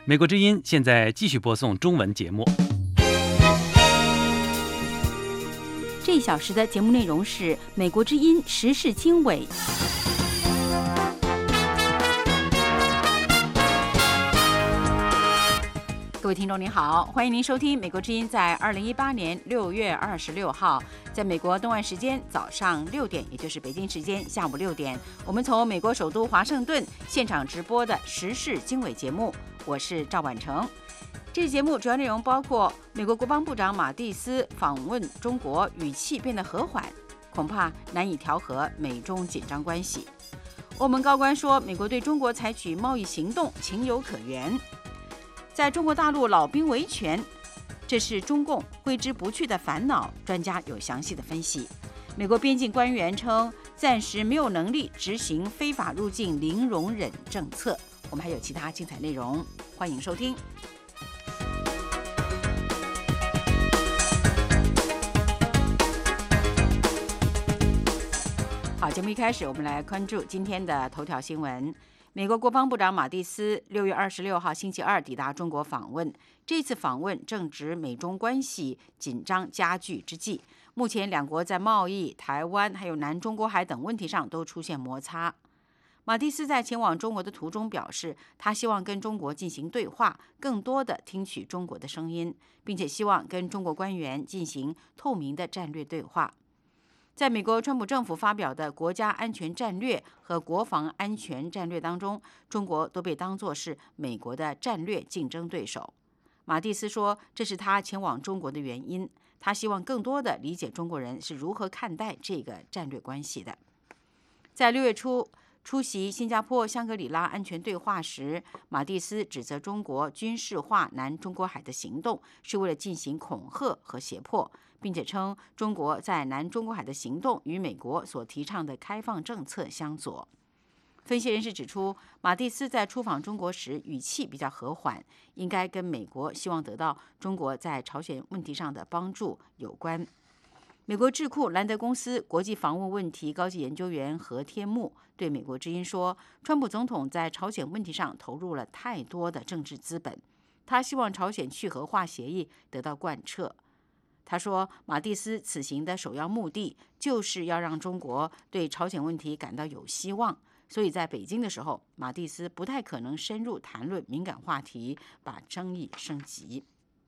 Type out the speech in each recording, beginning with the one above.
美国之音现在继续播送中文节目。 这一小时的节目内容是美国之音时事经纬。各位听众您好，欢迎您收听美国之音在2018年6月26号，在美国东岸时间早上6点，也就是北京时间下午6点，我们从美国首都华盛顿现场直播的时事经纬节目，我是赵婉成。这期节目主要内容包括美国国防部长马蒂斯访问中国，语气变得和缓，恐怕难以调和美中紧张关系。欧盟高官说，美国对中国采取贸易行动情有可原。在中国大陆老兵维权，这是中共挥之不去的烦恼，专家有详细的分析。美国边境官员称，暂时没有能力执行非法入境零容忍政策。我们还有其他精彩内容，欢迎收听。好，节目一开始，我们来关注今天的头条新闻。美国国防部长马蒂斯6月26号星期二抵达中国访问，这次访问正值美中关系紧张加剧之际。目前两国在贸易、台湾还有南中国海等问题上都出现摩擦。马蒂斯在前往中国的途中表示，他希望跟中国进行对话，更多的听取中国的声音，并且希望跟中国官员进行透明的战略对话。在美国川普政府发表的国家安全战略和国防安全战略当中，中国都被当作是美国的战略竞争对手。马蒂斯说，这是他前往中国的原因，他希望更多的理解中国人是如何看待这个战略关系的。在6月初出席新加坡香格里拉安全对话时，马蒂斯指责中国军事化南中国海的行动是为了进行恐吓和胁迫，并且称中国在南中国海的行动与美国所提倡的开放政策相左。分析人士指出，马蒂斯在出访中国时语气比较和缓，应该跟美国希望得到中国在朝鲜问题上的帮助有关。美国智库兰德公司国际防务问题高级研究员何天木对美国之音说，川普总统在朝鲜问题上投入了太多的政治资本，他希望朝鲜去核化协议得到贯彻。他说，马蒂斯此行的首要目的就是要让中国对朝鲜问题感到有希望，所以在北京的时候，马蒂斯不太可能深入谈论敏感话题，把争议升级。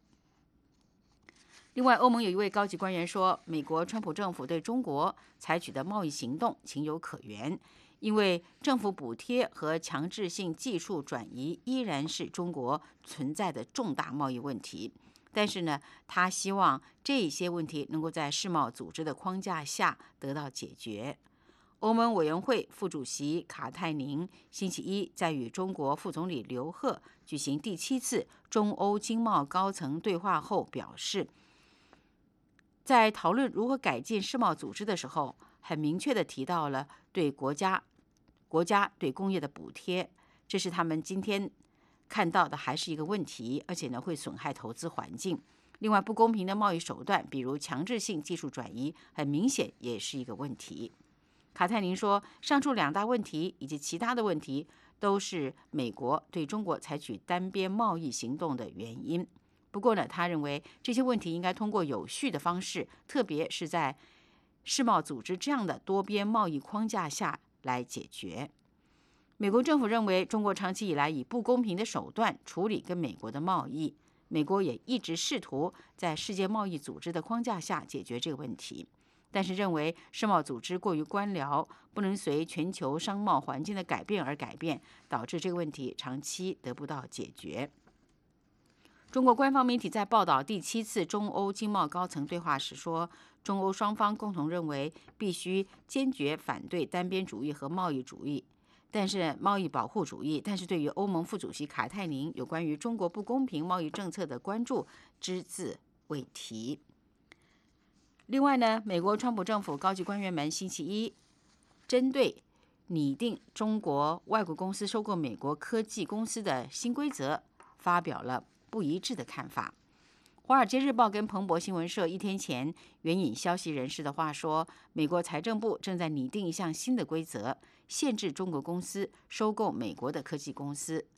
另外，欧盟有一位高级官员说，美国川普政府对中国采取的贸易行动情有可原，因为政府补贴和强制性技术转移依然是中国存在的重大贸易问题。但是呢，他希望这些问题能够在世贸组织的框架下得到解决。欧盟委员会副主席卡泰宁星期一在与中国副总理刘鹤举行第7次中欧经贸高层对话后表示，在讨论如何改进世贸组织的时候，很明确地提到了对国家对工业的补贴，这是他们今天看到的还是一个问题，而且呢会损害投资环境。另外，不公平的贸易手段，比如强制性技术转移，很明显也是一个问题。卡泰宁说，上述2大问题以及其他的问题都是美国对中国采取单边贸易行动的原因。不过呢，他认为这些问题应该通过有序的方式，特别是在世贸组织这样的多边贸易框架下来解决。美国政府认为，中国长期以来以不公平的手段处理跟美国的贸易，美国也一直试图在世界贸易组织的框架下解决这个问题，但是认为世贸组织过于官僚，不能随全球商贸环境的改变而改变，导致这个问题长期得不到解决。中国官方媒体在报道第7次中欧经贸高层对话时说，中欧双方共同认为必须坚决反对单边主义和贸易主义，但是贸易保护主义，但是对于欧盟副主席卡泰宁有关于中国不公平贸易政策的关注只字未提。另外呢，美国川普政府高级官员们星期一针对拟定中国外国公司收购美国科技公司的新规则发表了不一致的看法。华尔街日报跟彭博新闻社1天前援引消息人士的话说，美国财政部正在拟定一项新的规则，限制中国公司收购美国的科技公司。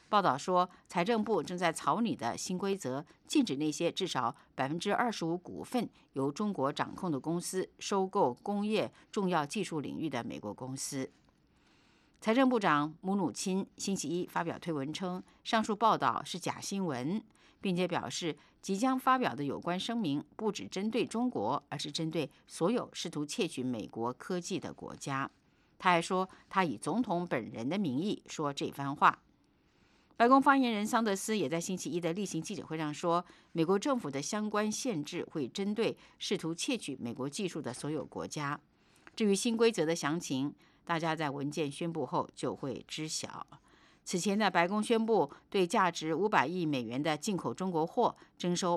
报道说，财政部正在草拟的新规则，禁止那些至少25%股份由中国掌控的公司收购工业重要技术领域的美国公司。财政部长姆努钦星期一发表推文称，上述报道是假新闻，并且表示即将发表的有关声明不只针对中国，而是针对所有试图窃取美国科技的国家。他还说，他以总统本人的名义说这番话。白宫发言人桑德斯也在星期一的例行记者会上说，美国政府的相关限制会针对试图窃取美国技术的所有国家。至于新规则的详情，大家在文件宣布后就会知晓。此前呢，白宫宣布对价值500亿美元的进口中国货征收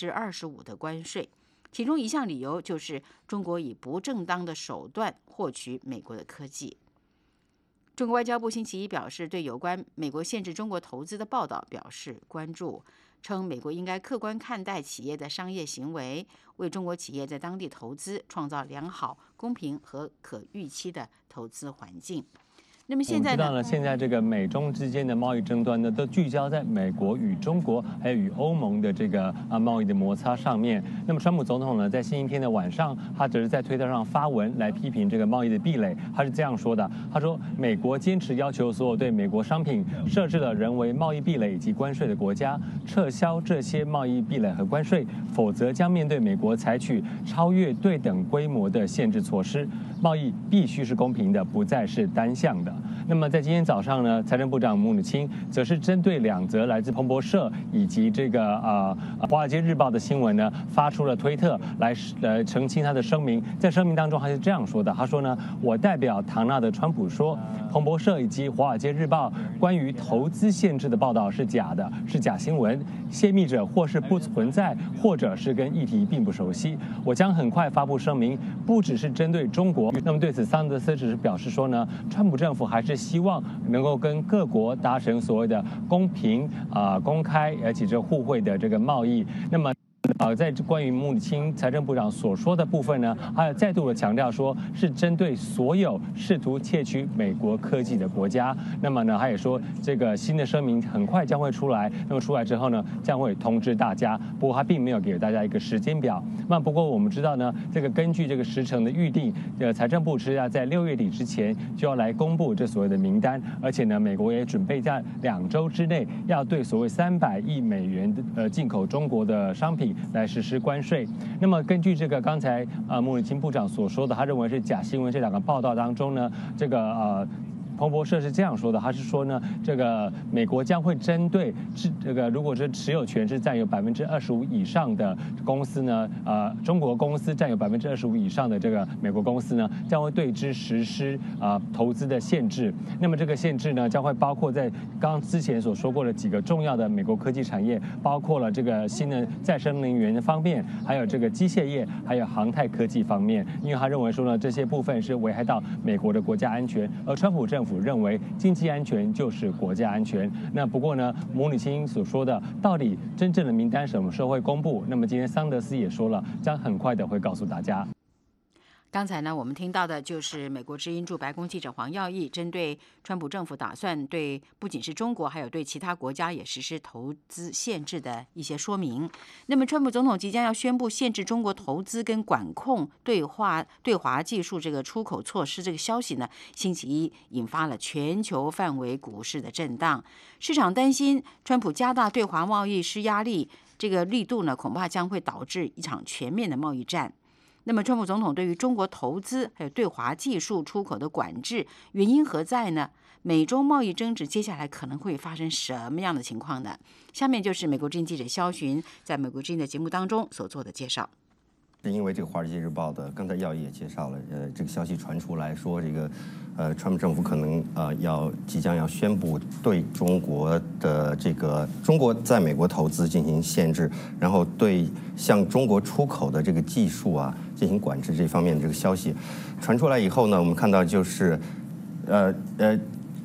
25%的关税，其中一项理由就是中国以不正当的手段获取美国的科技。中国外交部星期一表示，对有关美国限制中国投资的报道表示关注，称美国应该客观看待企业的商业行为，为中国企业在当地投资创造良好、公平和可预期的投资环境。那么现在我们知道呢，现在这个美中之间的贸易争端呢，都聚焦在美国与中国还有与欧盟的这个贸易的摩擦上面。那么川普总统呢，在星期天的晚上，他只是在推特上发文来批评这个贸易的壁垒。他是这样说的：他说，美国坚持要求所有对美国商品设置了人为贸易壁垒以及关税的国家撤销这些贸易壁垒和关税，否则将面对美国采取超越对等规模的限制措施。贸易必须是公平的，不再是单向的。那么在今天早上呢，财政部长姆努钦则是针对2则来自彭博社以及这个华尔街日报的新闻呢，发出了推特来澄清他的声明。在声明当中，他是这样说的：他说呢，我代表唐纳德·川普说，彭博社以及华尔街日报关于投资限制的报道是假的，是假新闻，泄密者或是不存在，或者是跟议题并不熟悉。我将很快发布声明，不只是针对中国。那么对此，桑德斯只是表示说呢，川普政府还是希望能够跟各国达成所谓的公平、公开而且这互惠的这个贸易。那么在关于姆努钦财政部长所说的部分呢，还有再度的强调说是针对所有试图窃取美国科技的国家。那么呢，他也说这个新的声明很快将会出来，那么出来之后呢，将会通知大家。不过他并没有给大家一个时间表。那不过我们知道呢，这个根据这个时程的预定，财政部是要在6月底之前就要来公布这所谓的名单，而且呢，美国也准备在2周之内要对所谓300亿美元的进口中国的商品来实施关税。那么根据这个刚才姆努钦部长所说的，他认为是假新闻这2个报道当中呢，这个彭博社是这样说的，他是说呢，这个美国将会针对这个如果是持有权是占有25%以上的公司呢，中国公司占有25%以上的这个美国公司呢，将会对之实施投资的限制。那么这个限制呢，将会包括在刚之前所说过的几个重要的美国科技产业，包括了这个新的再生能源方面，还有这个机械业，还有航太科技方面。因为他认为说呢，这些部分是危害到美国的国家安全，而川普政府认为经济安全就是国家安全。那不过呢，姆努钦所说的到底真正的名单什么时候会公布？那么今天桑德斯也说了，将很快的会告诉大家。 刚才呢，我们听到的就是美国之音驻白宫记者黄耀义针对川普政府打算对不仅是中国，还有对其他国家也实施投资限制的一些说明。那么，川普总统即将要宣布限制中国投资跟管控对华技术这个出口措施这个消息呢，星期一引发了全球范围股市的震荡。市场担心川普加大对华贸易施压力，这个力度呢，恐怕将会导致一场全面的贸易战。那么，川普总统对于中国投资还有对华技术出口的管制，原因何在呢？美中贸易争执接下来可能会发生什么样的情况呢？下面就是美国之音记者肖寻在美国之音的节目当中所做的介绍。 是因为这个《华尔街日报》的刚才耀义也介绍了，这个消息传出来说，这个川普政府可能即将要宣布对中国的中国在美国投资进行限制，然后对向中国出口的这个技术进行管制这方面的这个消息传出来以后呢，我们看到就是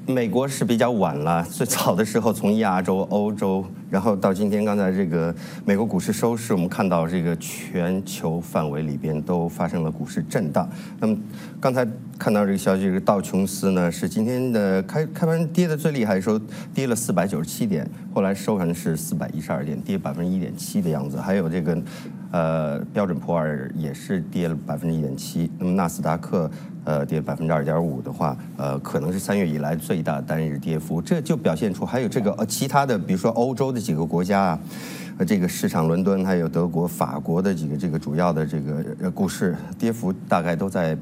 美国是比较晚了，最早的时候从亚洲、欧洲，然后到今天，刚才这个美国股市收市，我们看到这个全球范围里边都发生了股市震荡。那么刚才看到这个消息，这个道琼斯呢是今天的开盘跌的最厉害的时候，跌了497点，后来收盘是412点，跌1.7%的样子。还有这个标准普尔也是跌了1.7%，那么纳斯达克跌2.5%的话，可能是3月以来最大单日跌幅。这就表现出还有这个其他的，比如说欧洲的几个国家啊，这个市场伦敦还有德国、法国的几个这个主要的这个股市跌幅大概都在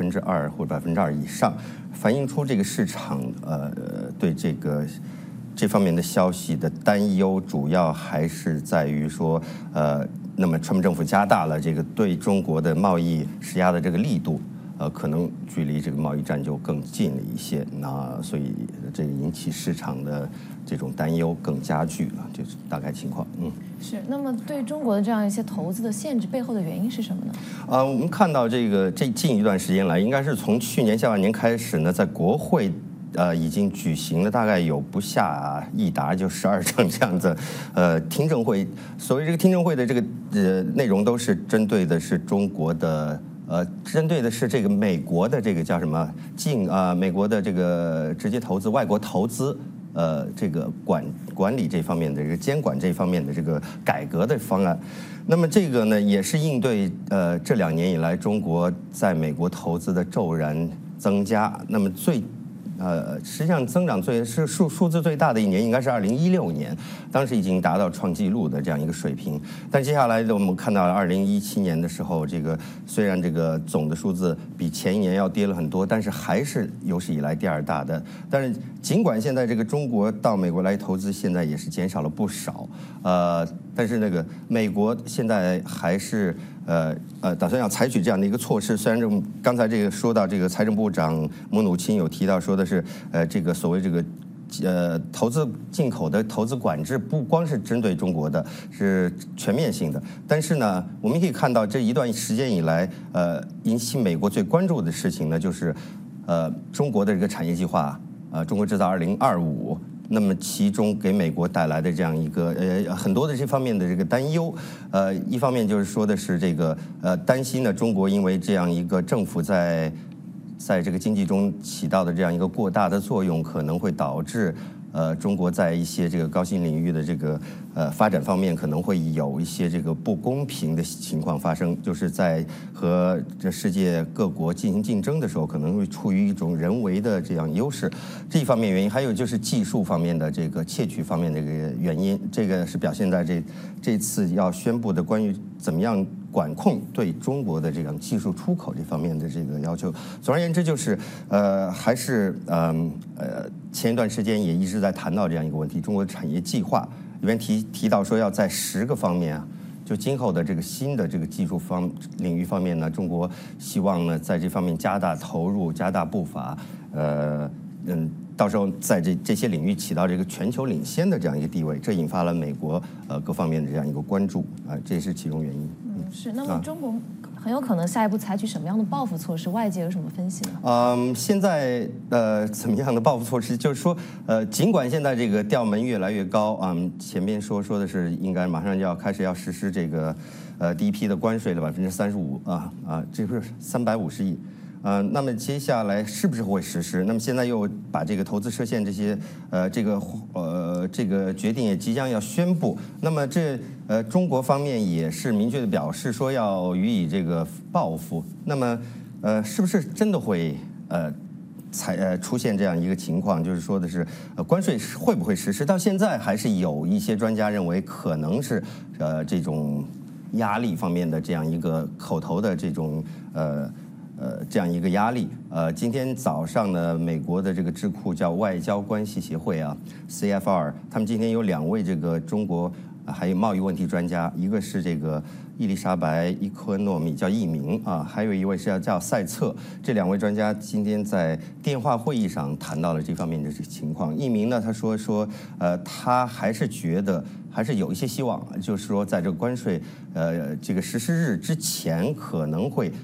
2%或者2%以上，反映出这个市场对这方面的消息的担忧，主要还是在于说那么川普政府加大了这个对中国的贸易施压的这个力度。可能距离这个贸易战就更近了一些，那所以这个引起市场的这种担忧更加剧了，就是大概情况。 是。那么对中国的这样一些投资的限制背后的原因是什么呢？ 我们看到这近一段时间来，应该是从去年下半年开始呢，在国会已经举行了大概有不下一沓就12场这样子听证会。所谓这个听证会的这个内容都是针对的是中国的。针对的是这个美国的这个叫什么美国的这个直接投资、外国投资，这个管理这方面的这个监管这方面的这个改革的方案。那么这个呢，也是应对这2年以来中国在美国投资的骤然增加。那么实际上增长数字最大的一年应该是2016年，当时已经达到创纪录的这样一个水平。但接下来我们看到2017年的时候，这个虽然这个总的数字比前一年要跌了很多，但是还是有史以来第2大的。但是尽管现在这个中国到美国来投资现在也是减少了不少，但是那个美国现在还是打算要采取这样的一个措施。虽然刚才这个说到这个财政部长姆努钦有提到说的是这个所谓这个投资进口的投资管制不光是针对中国的，是全面性的。但是呢，我们可以看到这一段时间以来，引起美国最关注的事情呢，就是中国的这个产业计划，中国制造2025。那么其中给美国带来的这样一个很多的这方面的这个担忧，一方面就是说的是这个担心呢，中国因为这样一个政府在这个经济中起到的这样一个过大的作用，可能会导致中国在一些这个高新领域的这个发展方面可能会有一些这个不公平的情况发生，就是在和这世界各国进行竞争的时候，可能会处于一种人为的这样优势。这一方面原因，还有就是技术方面的这个窃取方面的这个原因，这个是表现在这次要宣布的关于怎么样管控对中国的这样技术出口这方面的这个要求。总而言之，就是还是前一段时间也一直在谈到这样一个问题，中国的产业计划里面提到说要在10个方面就今后的这个新的这个技术领域方面呢，中国希望呢在这方面加大投入、加大步伐，到时候在这些领域起到这个全球领先的这样一个地位，这引发了美国各方面的这样一个关注这也是其中原因。 是。那么中国很有可能下一步采取什么样的报复措施？外界有什么分析呢？ 现在怎么样的报复措施？就是说尽管现在这个调门越来越高前面说的是应该马上就要开始要实施这个第一批的关税了35%这不是350亿。那么接下来是不是会实施？那么现在又把这个投资设限这些这个决定也即将要宣布。那么中国方面也是明确的表示说要予以这个报复。那么是不是真的会出现这样一个情况？就是说的是关税会不会实施？到现在还是有一些专家认为可能是这种压力方面的这样一个口头的这种这样一个压力。今天早上呢，美国的这个智库叫外交关系协会CFR， 他们今天有2位这个中国还有贸易问题专家，一个是这个伊丽莎白·伊科诺米叫易明还有一位是叫赛策。这2位专家今天在电话会议上谈到了这方面的情况。易明呢，他说他还是觉得还是有一些希望，就是说在这个关税这个实施日之前可能会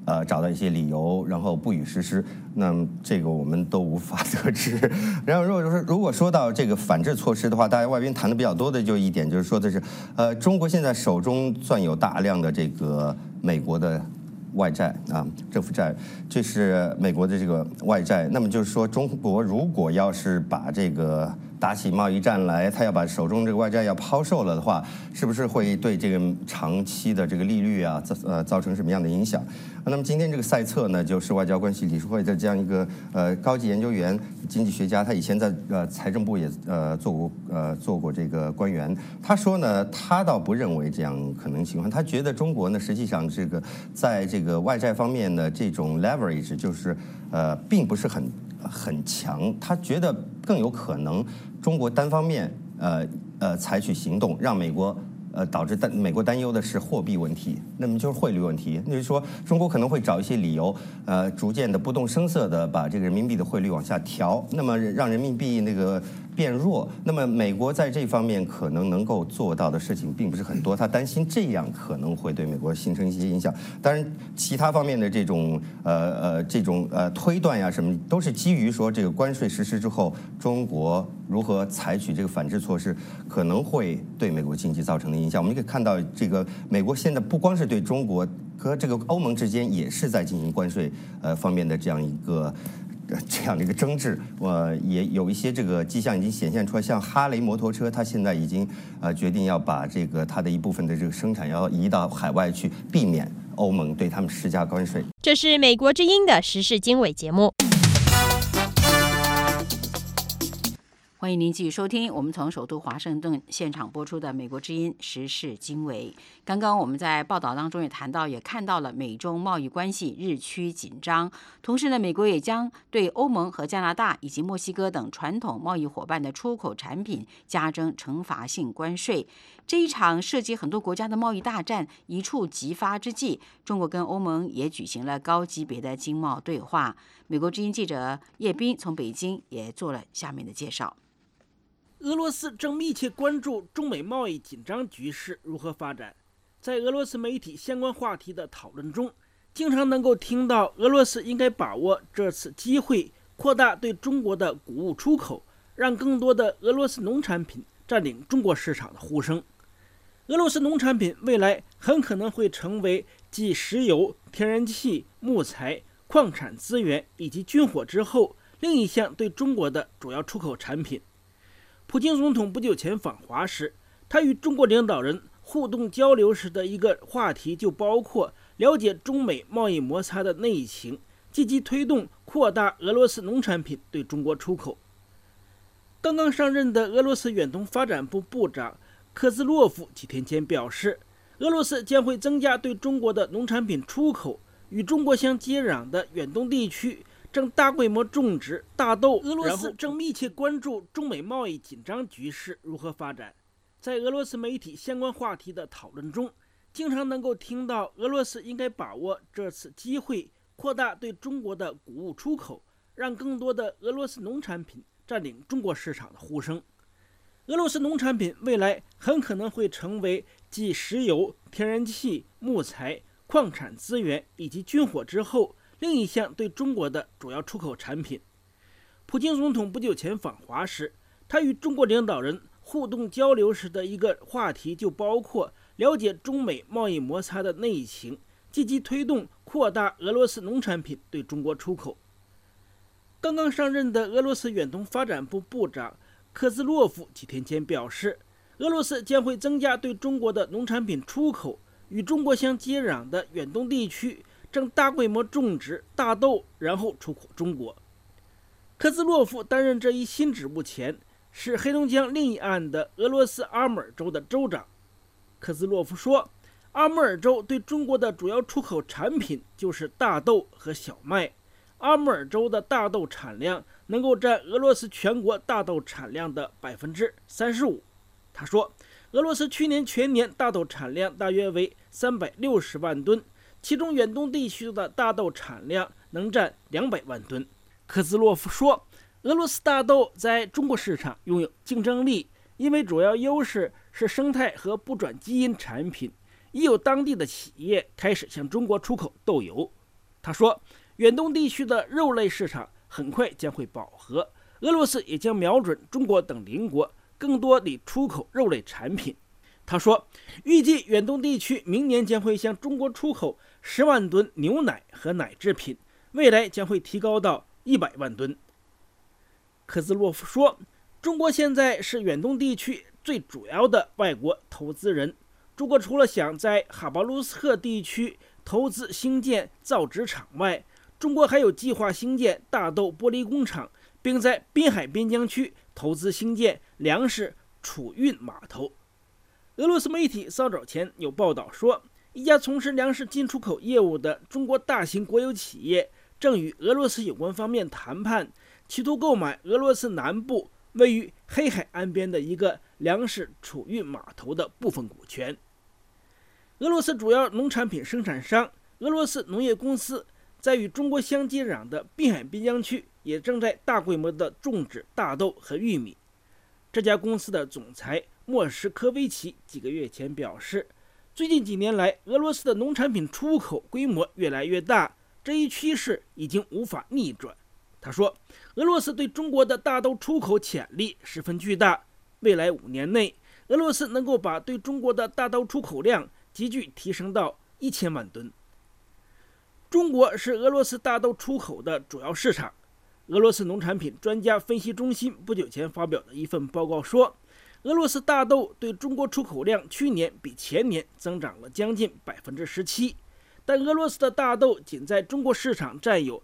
找到一些理由，然后不予实施。那么这个我们都无法得知。然后如果说到这个反制措施的话，大家外边谈的比较多的就一点，就是说的是，中国现在手中攥有大量的这个美国的外债啊，政府债，这是美国的这个外债。那么就是说，中国如果要是把这个打起贸易战来，他要把手中这个外债要抛售了的话，是不是会对这个长期的这个利率啊，造成什么样的影响？那么今天这个赛策呢，就是外交关系理事会的这样一个高级研究员、经济学家，他以前在财政部也做过这个官员。他说呢，他倒不认为这样可能情况，他觉得中国呢，实际上这个在这个外债方面的这种 leverage 就是并不是很强，他觉得更有可能中国单方面采取行动，让美国导致美国担忧的是货币问题，那么就是汇率问题。那就是说，中国可能会找一些理由，逐渐的不动声色的把这个人民币的汇率往下调，那么让人民币那个变弱。那么美国在这方面可能能够做到的事情并不是很多，他担心这样可能会对美国形成一些影响。当然，其他方面的这种推断呀什么，都是基于说这个关税实施之后，中国如何采取这个反制措施，可能会对美国经济造成的影响。我们可以看到，这个美国现在不光是对中国和这个欧盟之间，也是在进行关税方面的这样的一个争执。也有一些这个迹象已经显现出来，像哈雷摩托车，它现在已经决定要把这个它的一部分的这个生产要移到海外去，避免欧盟对他们施加关税。 这是美国之音的时事经纬节目。 欢迎您继续收听我们从首都华盛顿现场播出的美国之音时事经纬。刚刚我们在报道当中也谈到，也看到了美中贸易关系日趋紧张，同时呢，美国也将对欧盟和加拿大以及墨西哥等传统贸易伙伴的出口产品加征惩罚性关税。这一场涉及很多国家的贸易大战一触即发之际，中国跟欧盟也举行了高级别的经贸对话。美国之音记者叶斌从北京也做了下面的介绍。 俄罗斯正密切关注中美贸易紧张局势如何发展。在俄罗斯媒体相关话题的讨论中，经常能够听到俄罗斯应该把握这次机会，扩大对中国的谷物出口，让更多的俄罗斯农产品占领中国市场的呼声。俄罗斯农产品未来很可能会成为继石油、天然气、木材、矿产资源以及军火之后另一项对中国的主要出口产品。普京总统不久前访华时，他与中国领导人互动交流时的一个话题就包括了解中美贸易摩擦的内情，积极推动扩大俄罗斯农产品对中国出口。刚刚上任的俄罗斯远东发展部部长科兹洛夫几天前表示，俄罗斯将会增加对中国的农产品出口，与中国相接壤的远东地区正大规模种植大豆。俄罗斯正密切关注中美贸易紧张局势如何发展。在俄罗斯媒体相关话题的讨论中，经常能够听到俄罗斯应该把握这次机会，扩大对中国的谷物出口，让更多的俄罗斯农产品占领中国市场的呼声。俄罗斯农产品未来很可能会成为继石油、天然气、木材、矿产资源以及军火之后另一项对中国的主要出口产品。普京总统不久前访华时，他与中国领导人互动交流时的一个话题就包括了解中美贸易摩擦的内情，积极推动扩大俄罗斯农产品对中国出口。刚刚上任的俄罗斯远东发展部部长科兹洛夫几天前表示，俄罗斯将会增加对中国的农产品出口，与中国相接壤的远东地区正大规模种植大豆，然后出口中国。科兹洛夫担任这一新职务前，是黑龙江另一岸的俄罗斯阿穆尔州的州长。科兹洛夫说，阿穆尔州对中国的主要出口产品就是大豆和小麦。阿穆尔州的大豆产量能够占俄罗斯全国大豆产量的 35%。他说，俄罗斯去年全年大豆产量大约为360万吨，其中远东地区的大豆产量能占200万吨。科兹洛夫说，俄罗斯大豆在中国市场拥有竞争力，因为主要优势是生态和不转基因产品，已有当地的企业开始向中国出口豆油。 他说，远东地区的肉类市场很快将会饱和，俄罗斯也将瞄准中国等邻国更多地出口肉类产品。他说，预计远东地区明年将会向中国出口10万吨牛奶和奶制品，未来将会提高到100万吨。科兹洛夫说，中国现在是远东地区最主要的外国投资人。中国除了想在哈巴鲁斯克地区投资兴建造纸厂外，中国还有计划兴建大豆玻璃工厂，并在滨海边疆区投资兴建粮食储运码头。俄罗斯媒体稍早前有报道说，一家从事粮食进出口业务的中国大型国有企业正与俄罗斯有关方面谈判，企图购买俄罗斯南部位于黑海岸边的一个粮食储运码头的部分股权。俄罗斯主要农产品生产商俄罗斯农业公司在与中国相接壤的滨海边疆区也正在大规模的种植大豆和玉米。这家公司的总裁莫什科维奇几个月前表示，最近几年来，俄罗斯的农产品出口规模越来越大，这一趋势已经无法逆转。他说，俄罗斯对中国的大豆出口潜力十分巨大，未来5年内，俄罗斯能够把对中国的大豆出口量急剧提升到1000万吨。中国是俄罗斯大豆出口的主要市场。俄罗斯农产品专家分析中心不久前发表的一份报告说，俄罗斯大豆对中国出口量去年比前年增长了将近17%，但俄罗斯的大豆仅在中国市场占有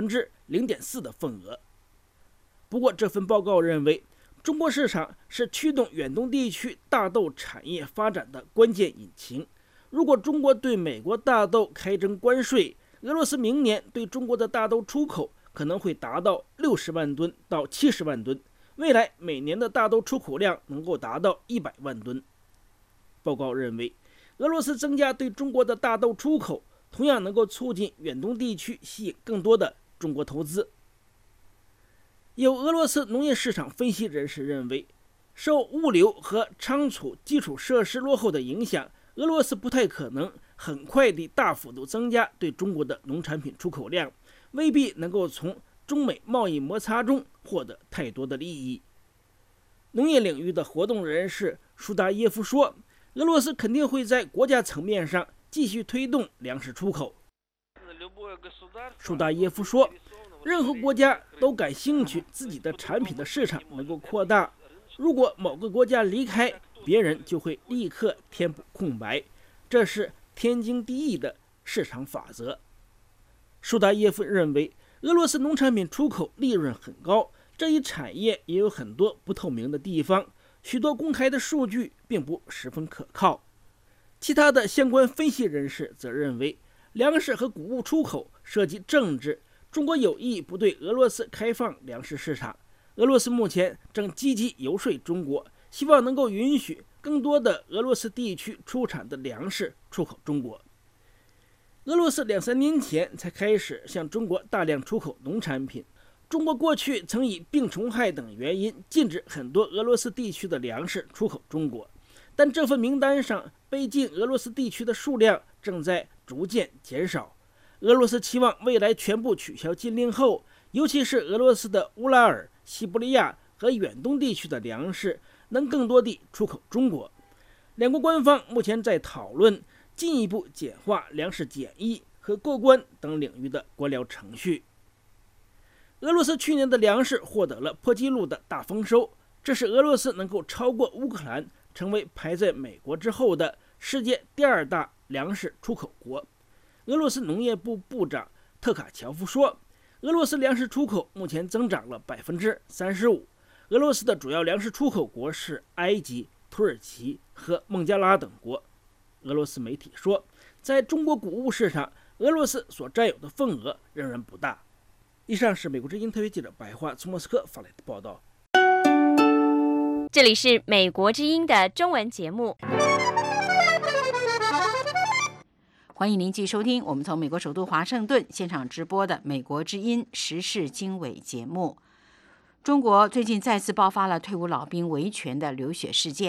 0.4%的份额。不过，这份报告认为，中国市场是驱动远东地区大豆产业发展的关键引擎。如果中国对美国大豆开征关税，俄罗斯明年对中国的大豆出口可能会达到60万吨到70万吨，未来每年的大豆出口量能够达到100万吨。报告认为，俄罗斯增加对中国的大豆出口，同样能够促进远东地区吸引更多的中国投资。有俄罗斯农业市场分析人士认为，受物流和仓储基础设施落后的影响，俄罗斯不太可能很快地大幅度增加对中国的农产品出口量，未必能够从中美贸易摩擦中获得太多的利益。农业领域的活动人士舒达耶夫说，俄罗斯肯定会在国家层面上继续推动粮食出口。舒达耶夫说，任何国家都感兴趣自己的产品的市场能够扩大，如果某个国家离开，别人就会立刻填补空白，这是天经地义的市场法则。舒达耶夫认为，俄罗斯农产品出口利润很高，这一产业也有很多不透明的地方，许多公开的数据并不十分可靠。其他的相关分析人士则认为，粮食和谷物出口涉及政治，中国有意不对俄罗斯开放粮食市场。俄罗斯目前正积极游说中国，希望能够允许更多的俄罗斯地区出产的粮食出口中国。俄罗斯2-3年前才开始向中国大量出口农产品。中国过去曾以病虫害等原因禁止很多俄罗斯地区的粮食出口中国，但这份名单上被禁俄罗斯地区的数量正在逐渐减少。俄罗斯期望未来全部取消禁令后，尤其是俄罗斯的乌拉尔、西伯利亚和远东地区的粮食能更多地出口中国。两国官方目前在讨论进一步简化粮食检疫和过关等领域的官僚程序。俄罗斯去年的粮食获得了破纪录的大丰收，这是俄罗斯能够超过乌克兰，成为排在美国之后的世界第2大粮食出口国。俄罗斯农业部部长特卡乔夫说，俄罗斯粮食出口目前增长了35%。俄罗斯的主要粮食出口国是埃及、土耳其和孟加拉等国。俄罗斯媒体说，在中国谷物市场，俄罗斯所占有的份额仍然不大。以上是美国之音特约记者白桦从莫斯科发来的报道。 这里是美国之音的中文节目。 欢迎您继续收听我们从美国首都华盛顿现场直播的美国之音时事经纬节目。中国最近再次爆发了退伍老兵维权的流血事件。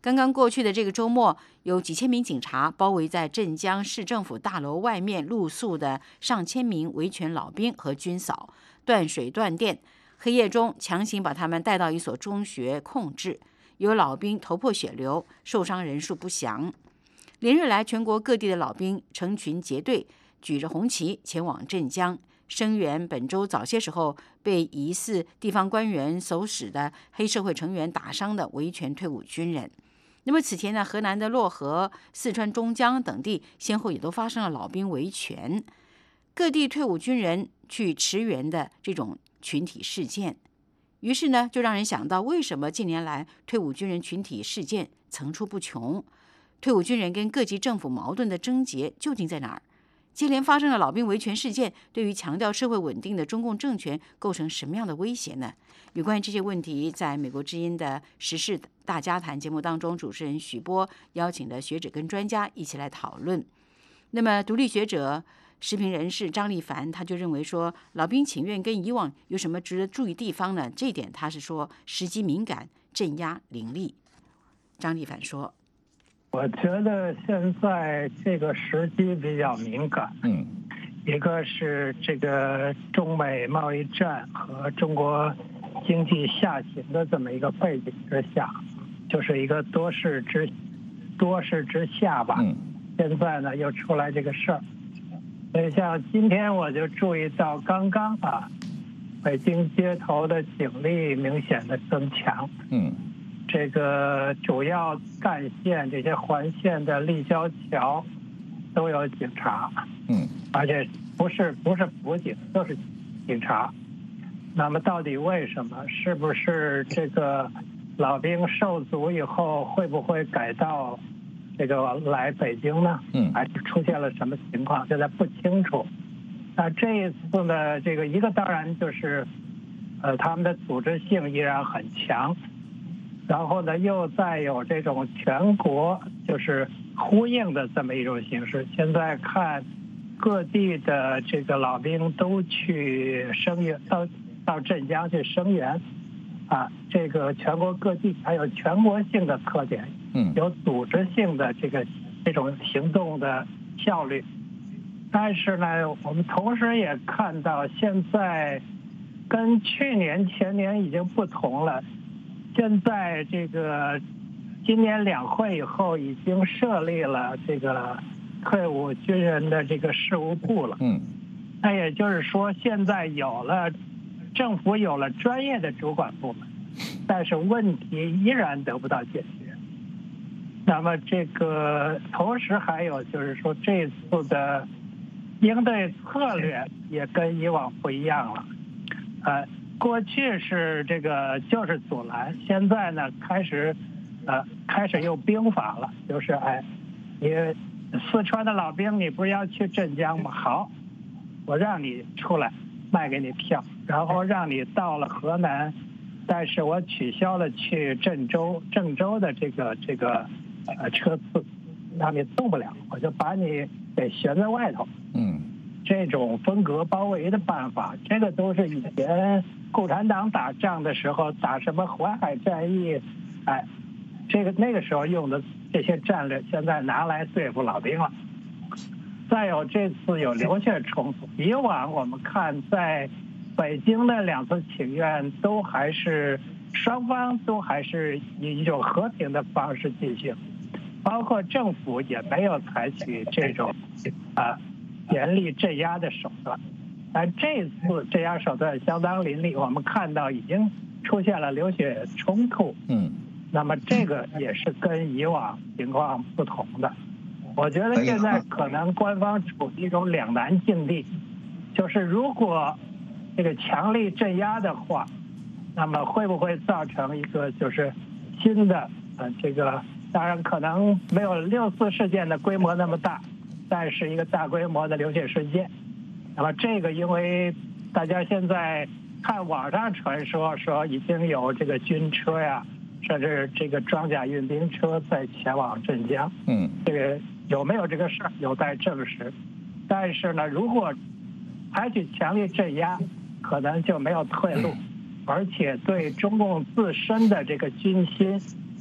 刚刚过去的这个周末，有几千名警察包围在镇江市政府大楼外面露宿的上千名维权老兵和军嫂，断水断电，黑夜中强行把他们带到一所中学控制，有老兵头破血流，受伤人数不详。连日来，全国各地的老兵成群结队，举着红旗前往镇江，声援本周早些时候被疑似地方官员手使的黑社会成员打伤的维权退伍军人。那么此前呢，河南的漯河、四川中江等地先后也都发生了老兵维权，各地退伍军人去驰援的这种群体事件。于是呢，就让人想到，为什么近年来退伍军人群体事件层出不穷？退伍军人跟各级政府矛盾的症结究竟在哪儿？接连发生的老兵维权事件，对于强调社会稳定的中共政权构成什么样的威胁呢？有关于这些问题，在美国之音的时事大家谈节目当中，主持人许波邀请了学者跟专家一起来讨论。那么，独立学者、时评人士张立凡他就认为说，老兵请愿跟以往有什么值得注意地方呢？这一点他是说时机敏感，镇压凌厉。张立凡说：“ 我觉得现在这个时机比较敏感。一个是这个中美贸易战和中国经济下行的这么一个背景之下，就是一个多事之下吧。现在呢又出来这个事儿，所以像今天我就注意到刚刚北京街头的警力明显的增强。这个主要干线这些环线的立交桥都有警察。而且不是辅警，都是警察。那么到底为什么？是不是这个老兵受阻以后会不会改道这个来北京呢？还是出现了什么情况？现在不清楚。那这一次呢，这个一个当然就是他们的组织性依然很强，然后呢又再有这种全国就是呼应的这么一种形式。现在看各地的这个老兵都去声援，到镇江去声援，这个全国各地还有全国性的特点，有组织性的这种行动的效率。但是呢，我们同时也看到，现在跟去年前年已经不同了。现在这个今年两会以后，已经设立了这个退伍军人的这个事务部了。那也就是说，现在政府有了专业的主管部门，但是问题依然得不到解决。那么这个同时还有就是说，这次的应对策略也跟以往不一样了。过去是这个就是阻拦，现在呢开始用兵法了，就是你四川的老兵，你不是要去镇江吗？好，我让你出来，卖给你票，然后让你到了河南，但是我取消了去郑州的这个车次，让你动不了，我就把你给悬在外头。这种分隔包围的办法，这个都是以前共产党打仗的时候打什么淮海战役，那个时候用的这些战略，现在拿来对付老兵了。再有这次有流血冲突，以往我们看在北京的两次请愿都还是双方都还是以一种和平的方式进行，包括政府也没有采取这种严厉镇压的手段。但这次镇压手段相当凌厉，我们看到已经出现了流血冲突。那么这个也是跟以往情况不同的。我觉得现在可能官方处于一种两难境地，就是如果这个强力镇压的话，那么会不会造成一个就是新的这个当然可能没有6·4事件的规模那么大，但是一个大规模的流血事件。那么这个因为大家现在看网上传说已经有这个军车呀，甚至这个装甲运兵车在前往镇江。这个有没有这个事儿有待证实。但是呢，如果采取强力镇压，可能就没有退路，而且对中共自身的这个军心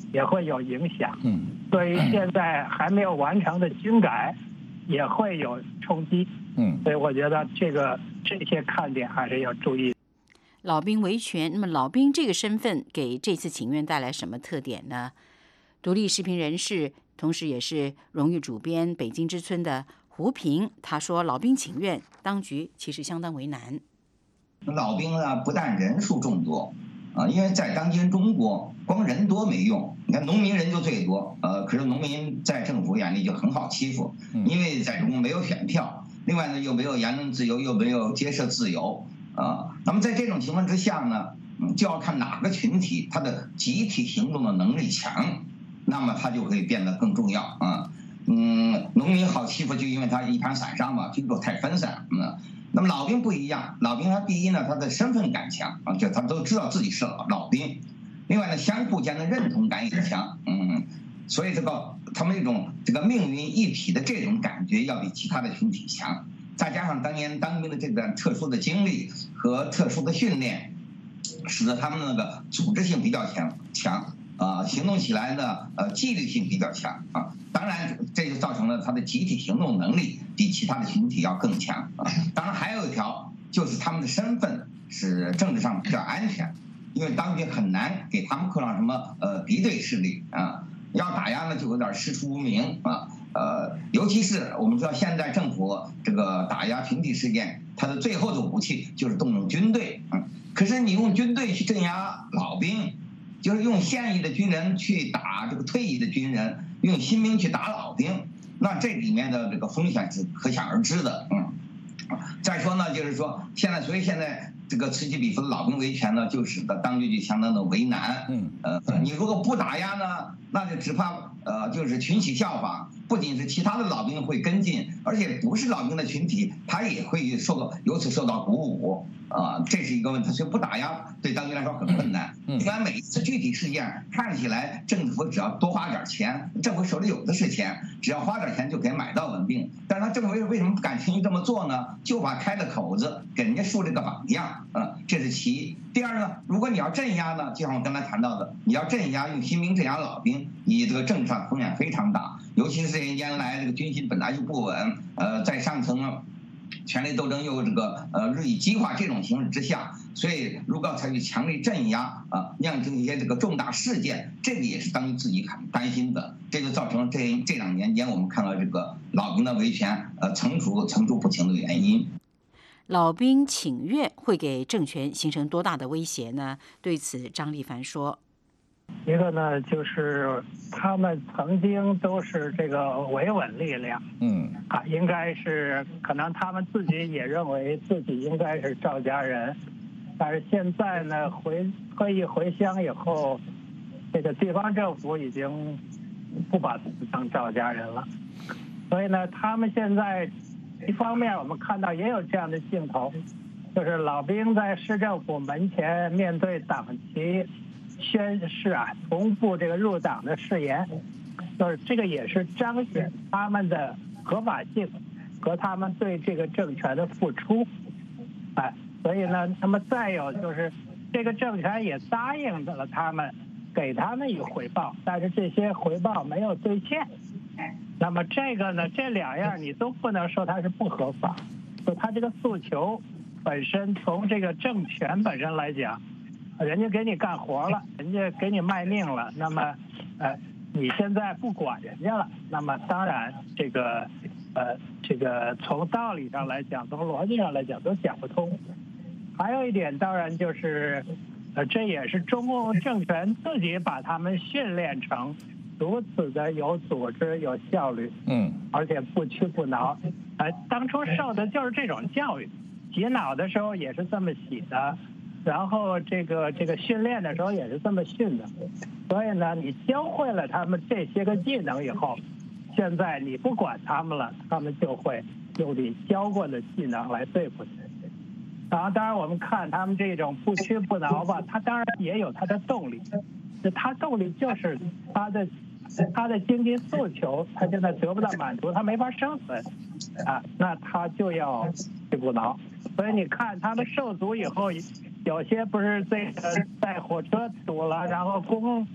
也会有影响。对于现在还没有完成的军改，也会有冲击。所以我觉得这些看点还是要注意。 老兵维权，那么老兵这个身份给这次请愿带来什么特点呢？独立时评人士，同时也是荣誉主编《北京之春》的胡平，他说，老兵请愿，当局其实相当为难。 老兵呢，不但人数众多，因为在当今中国，光人多没用。你看农民人就最多，可是农民在政府眼里就很好欺负，因为在中国没有选票，另外呢又没有言论自由，又没有结社自由。那么在这种情况之下呢，就要看哪个群体他的集体行动的能力强，那么他就会变得更重要啊。农民好欺负，就因为他一盘散沙嘛，军种太分散。那么老兵不一样，老兵他第一呢，他的身份感强啊，就他都知道自己是老兵。另外呢，相互间的认同感也强。所以他们这个命运一体的这种感觉要比其他的群体强。再加上当年当兵的这段特殊的经历和特殊的训练，使得他们那个组织性比较强行动起来呢纪律性比较强啊。当然这就造成了他的集体行动能力比其他的群体要更强啊。当然还有一条就是他们的身份是政治上比较安全，因为当局很难给他们扣上什么敌对势力啊。要打压呢就有点师出无名啊。尤其是我们知道现在政府这个打压群体事件，它的最后的武器就是动用军队。可是你用军队去镇压老兵，就是用现役的军人去打这个退役的军人，用新兵去打老兵，那这里面的这个风险是可想而知的。再说呢，就是说所以现在这个此起彼伏的老兵维权呢，就使得当局就相当的为难。你如果不打压呢，那就只怕就是群起效仿，不仅是其他的老兵会跟进，而且不是老兵的群体，他也会由此受到鼓舞。这是一个问题，所以不打压对当局来说很困难。你看每一次具体事件看起来政府只要多花点钱，政府手里有的是钱，只要花点钱就可以买到稳定。但是他政府为什么不敢轻易这么做呢？就怕开了口子，给人家树这个榜样。这是其一。第二呢，如果你要镇压呢，就像我刚才谈到的，你要镇压用新兵镇压老兵，你这个政治上风险非常大，尤其是这些年来这个军心本来就不稳，在上层呢权力斗争又日益激化这种形势之下，所以如果要采取强力镇压酿成一些这个重大事件，这个也是当局自己很担心的。这就造成了这2年间我们看到这个老兵的维权层出不穷的原因。 老兵请愿会给政权形成多大的威胁呢？对此，张立凡说： 一个呢，就是他们曾经都是这个维稳力量，应该是可能他们自己也认为自己应该是赵家人，但是现在呢，特意回乡以后，这个地方政府已经不把自己当赵家人了，所以呢，他们现在一方面我们看到也有这样的镜头，就是老兵在市政府门前面对党旗宣誓重复这个入党的誓言，就是这个也是彰显他们的合法性和他们对这个政权的付出。所以呢，那么再有就是这个政权也答应了他们，给他们以回报，但是这些回报没有兑现。那么这个呢，这2样你都不能说它是不合法，就他这个诉求本身从这个政权本身来讲，人家给你干活了，人家给你卖命了，那么你现在不管人家了，那么当然这个从道理上来讲，从逻辑上来讲都讲不通。还有一点当然就是这也是中共政权自己把他们训练成如此的有组织有效率，而且不屈不挠。当初受的就是这种教育，洗脑的时候也是这么洗的，然后这个训练的时候也是这么训的。所以呢，你教会了他们这些个技能以后，现在你不管他们了，他们就会用你教过的技能来对付你。然后当然我们看他们这种不屈不挠吧，他当然也有他的动力，他动力就是他的经济诉求，他现在得不到满足，他没法生存那他就要屈不挠。所以你看他们受阻以后，有些不是这个在火车堵了，然后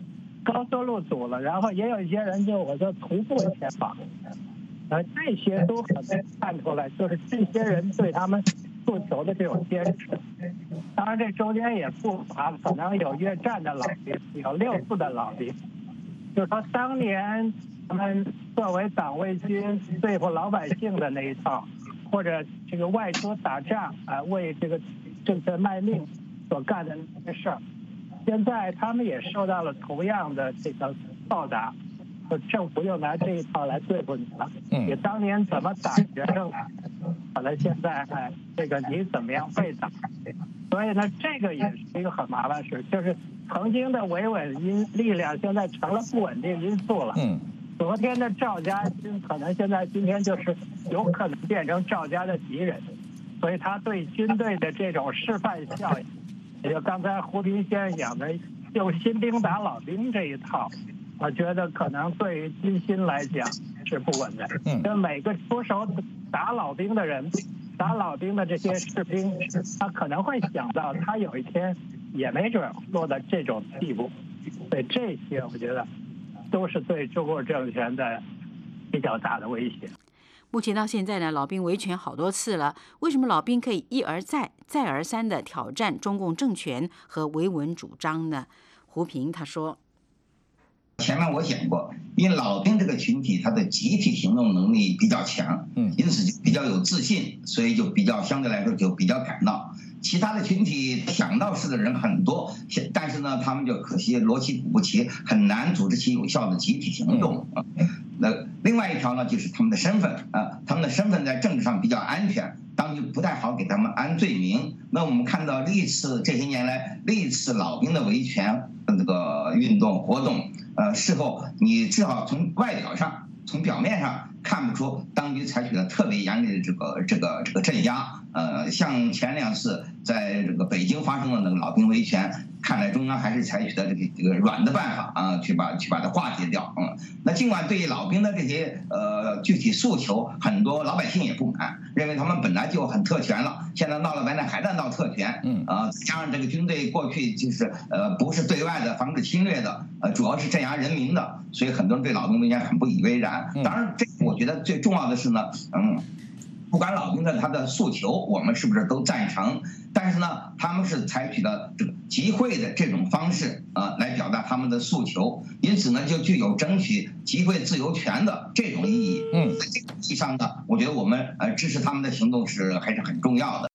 高速路堵了，然后也有一些人就我说徒步前往，这些都可能看出来，就是这些人对他们诉求的这种坚持。当然，这中间也不乏可能有越战的老兵，有6·4的老兵，就是说当年他们作为党卫军对付老百姓的那一套，或者这个外出打仗为这个政权卖命所干的那些事儿，现在他们也受到了同样的这个报答。政府又拿这一套来对付你了，你当年怎么打学生，可能现在这个你怎么样被打，所以呢，这个也是一个很麻烦事，就是曾经的维稳力量现在成了不稳定因素了。昨天的赵家军可能今天就是有可能变成赵家的敌人，所以他对军队的这种示范效应，也就刚才胡平先生讲的用新兵打老兵这一套。我觉得可能对于军心来讲是不稳的。跟每个出手打老兵的人，打老兵的这些士兵，他可能会想到，他有一天也没准落到这种地步。所以这些我觉得都是对中国政权的比较大的威胁。 目前到现在呢，老兵维权好多次了，为什么老兵可以一而再、再而三的挑战中共政权和维稳主张呢？胡平他说。 前面我讲过，因为老兵这个群体他的集体行动能力比较强，因此就比较有自信，所以就相对来说就比较敢闹。其他的群体想闹事的人很多，但是呢，他们就可惜锣旗鼓不齐，很难组织起有效的集体行动。那另外一条呢，就是他们的身份他们的身份在政治上比较安全，当局不太好给他们安罪名。那我们看到这些年来历次老兵的维权这个运动活动。事后你至少从外表上、从表面上看不出当局采取了特别严厉的这个镇压。像前2次在这个北京发生的那个老兵维权，看来中央还是采取的这个软的办法去把它化解掉。那尽管对于老兵的这些具体诉求，很多老百姓也不满，认为他们本来就很特权了，现在闹了半天还在闹特权。加上这个军队过去就是不是对外的防止侵略的，主要是镇压人民的，所以很多人对老兵维权很不以为然。当然，这我觉得最重要的是呢，不管老兵的他的诉求，我们是不是都赞成？但是呢，他们是采取了这个集会的这种方式来表达他们的诉求，因此呢，就具有争取集会自由权的这种意义。在这个意义上呢，我觉得我们支持他们的行动还是很重要的。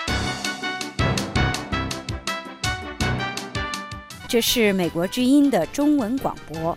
这是美国之音的中文广播。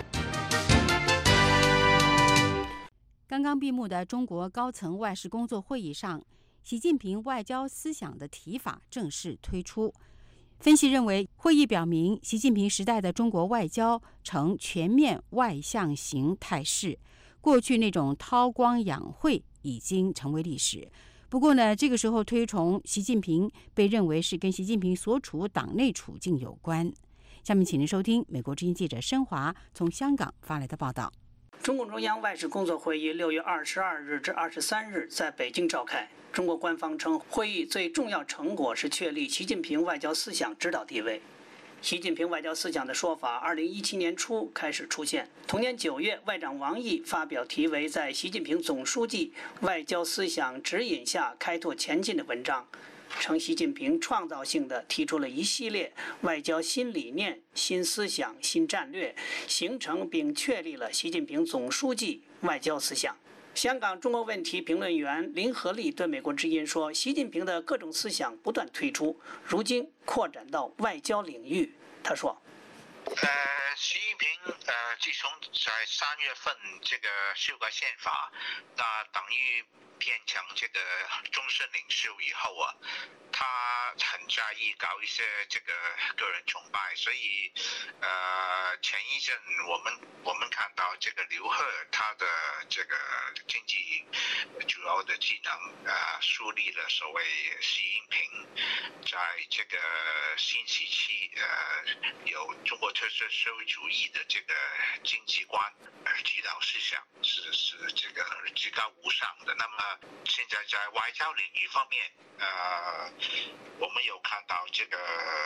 刚刚闭幕的中国高层外事工作会议上，习近平外交思想的提法正式推出。分析认为，会议表明习近平时代的中国外交呈全面外向型态势，过去那种韬光养晦已经成为历史。不过呢，这个时候推崇习近平被认为是跟习近平所处党内处境有关。下面请您收听美国之音记者申华从香港发来的报道。 中共中央外事工作会议6月22日至23日在北京召开。中国官方称，会议最重要成果是确立习近平外交思想指导地位。习近平外交思想的说法，2017年初开始出现。同年9月，外长王毅发表题为《在习近平总书记外交思想指引下开拓前进》的文章，称习近平创造性地提出了一系列外交新理念、新思想、新战略，形成并确立了习近平总书记外交思想。香港中国问题评论员林和利对美国之音说，习近平的各种思想不断推出，如今扩展到外交领域。他说， 习近平自从在3月份这个修改宪法，那等于变成这个终身领袖以后他很在意搞一些这个个人崇拜，所以前一阵我们看到这个刘鹤他的这个经济主要的技能树立了所谓习近平在这个新时期有中国特色社会主义的这个经济观指导思想是这个至高无上的。那么现在在外交领域方面我们有看到这个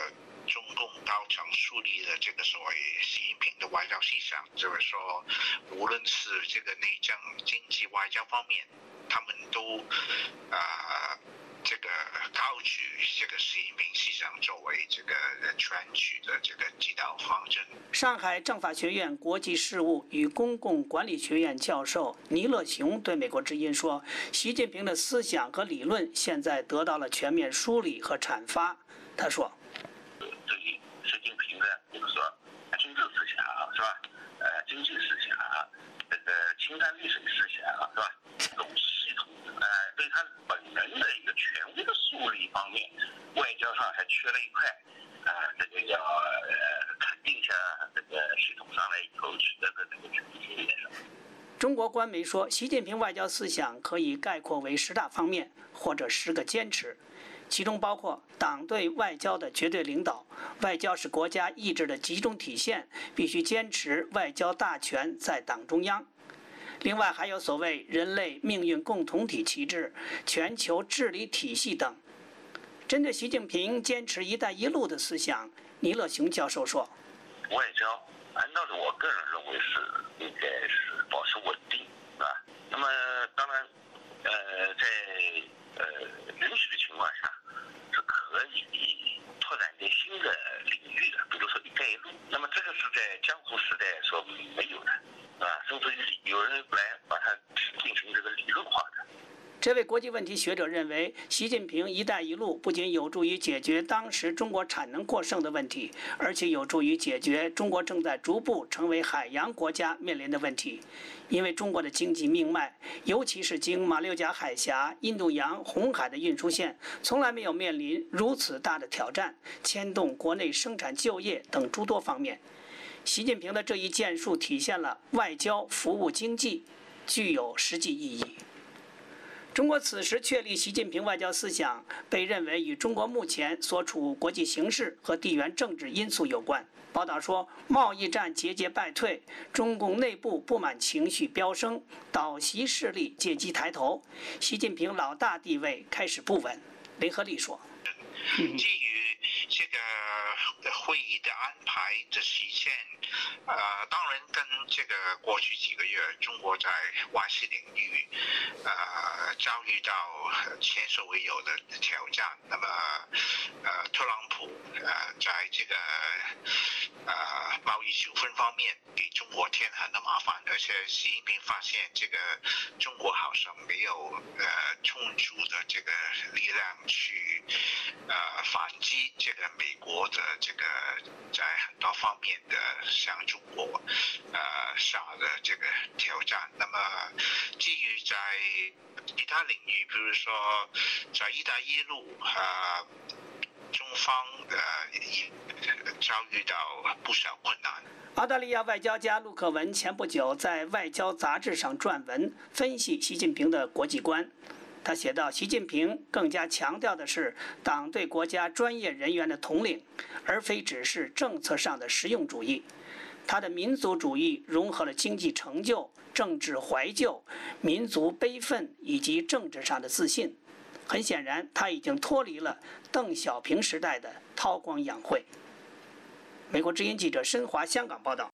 中共高层树立的这个所谓习近平的外交思想，就是说，无论是这个内政、经济、外交方面，他们都这个高举这个习近平思想作为这个全局的这个指导方针。 上海政法学院国际事务与公共管理学院教授倪乐雄对美国之音说：“习近平的思想和理论现在得到了全面梳理和阐发。”他说：“ 对于习近平的，比如说军事思想是吧？经济思想，这个侵占历史思想是吧？这种系统对他本人的一个权威的树立方面，外交上还缺了一块，这个要肯定一下这个系统上来以后取得的这个权威的。” 中国官媒说，习近平外交思想可以概括为10大方面或者10个坚持，其中包括党对外交的绝对领导，外交是国家意志的集中体现，必须坚持外交大权在党中央。另外还有所谓人类命运共同体旗帜、全球治理体系等。针对习近平坚持“一带一路”的思想，倪乐雄教授说：“ 外交按照我个人认为是应该是保持稳定，是吧？那么当然，在允许的情况下，是可以拓展一些新的领域的，比如说‘一带一路’。那么这个是在江湖时代所没有的。”甚至于有人来把它进行这个理论化的。 这位国际问题学者认为，习近平“一带一路”不仅有助于解决当时中国产能过剩的问题，而且有助于解决中国正在逐步成为海洋国家面临的问题。因为中国的经济命脉，尤其是经马六甲海峡、印度洋、红海的运输线，从来没有面临如此大的挑战，牵动国内生产就业等诸多方面。习近平的这一建树体现了外交服务经济，具有实际意义。中国此时确立习近平外交思想，被认为与中国目前所处国际形势和地缘政治因素有关。报道说，贸易战节节败退，中共内部不满情绪飙升，倒习势力借机抬头，习近平老大地位开始不稳。林和利说：“ 基于这个会议的安排的时间，当然跟这个过去几个月中国在外事领域，遭遇到前所未有的挑战。那么，特朗普在这个贸易纠纷方面给中国添很多麻烦，而且习近平发现这个中国好像没有充足的这个力量去反击这个美国的这个在很多方面的向中国下的这个挑战。那么基于在其他领域，比如说在“一带一路”中方遭遇到不少困难。 澳大利亚外交家陆克文前不久在《外交》杂志上撰文分析习近平的国际观。他写道，习近平更加强调的是党对国家专业人员的统领，而非只是政策上的实用主义。他的民族主义融合了经济成就、政治怀旧、民族悲愤以及政治上的自信。很显然，他已经脱离了邓小平时代的韬光养晦。美国之音记者申华香港报道。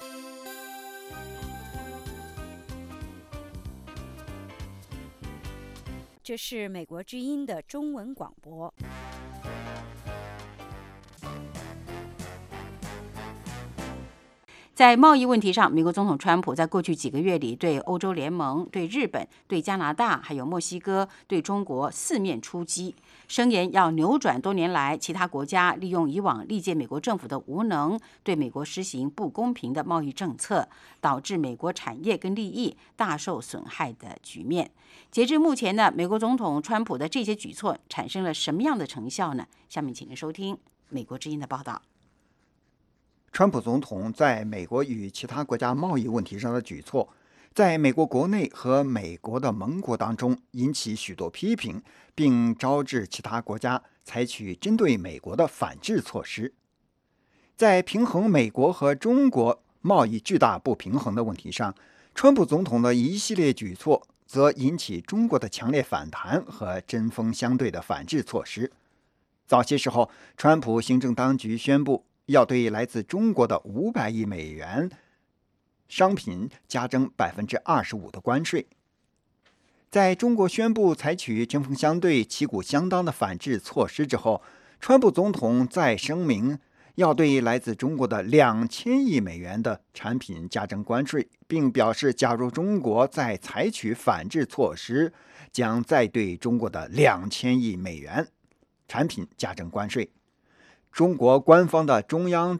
这是美国之音的中文广播。 在贸易问题上，美国总统川普在过去几个月里对欧洲联盟、对日本、对加拿大还有墨西哥、对中国四面出击，声言要扭转多年来其他国家利用以往历届美国政府的无能，对美国实行不公平的贸易政策，导致美国产业跟利益大受损害的局面。截至目前呢，美国总统川普的这些举措产生了什么样的成效呢？下面请您收听美国之音的报道。 川普总统在美国与其他国家贸易问题上的举措，在美国国内和美国的盟国当中引起许多批评，并招致其他国家采取针对美国的反制措施。在平衡美国和中国贸易巨大不平衡的问题上，川普总统的一系列举措则引起中国的强烈反弹和针锋相对的反制措施。 早些时候，川普行政当局宣布要对来自中国的500亿美元商品加征25%的关税。在中国宣布采取针锋相对、旗鼓相当的反制措施之后，川普总统再声明要对来自中国的2000亿美元的产品加征关税，并表示，假如中国再采取反制措施，将再对中国的2000亿美元产品加征关税。中国官方的中央